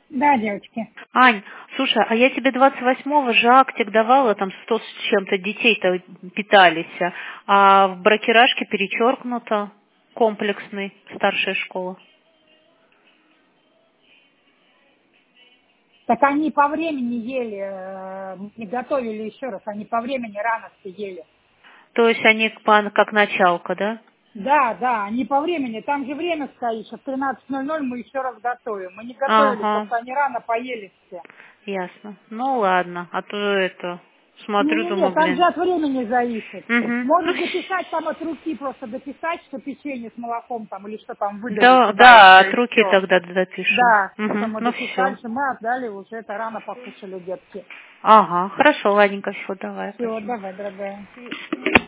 Да, девочки. Ань, слушай, а я тебе 28-го же актик давала, там 100 с чем-то детей-то питались, а в бракерашке перечеркнуто комплексный, старшая школа. Так они по времени ели, не готовили еще раз, они по времени рано все ели. То есть они как началка, да? Да, да, они по времени, там же время стоит, что в 13:00 мы еще раз готовим. Мы не готовили, Ага, просто они рано поели все. ясно. Ну ладно, а то это, смотрю, Не-не-не, думаю, там же блин. от времени зависит. Угу. Можешь дописать там от руки, просто дописать, что печенье с молоком там или что там выдали Да, туда да, уже от и руки все. тогда запишу. Да, что Угу. мы Ну дописали, все. что мы отдали, уже это рано покушали детки. Ага, хорошо, ладненько, все, давай, Все, спасибо. давай, дорогая.